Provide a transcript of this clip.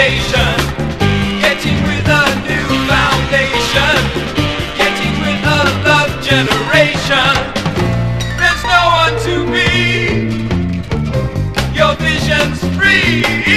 station, getting with a new foundation, getting with a love generation. There's no one to be, your vision's free.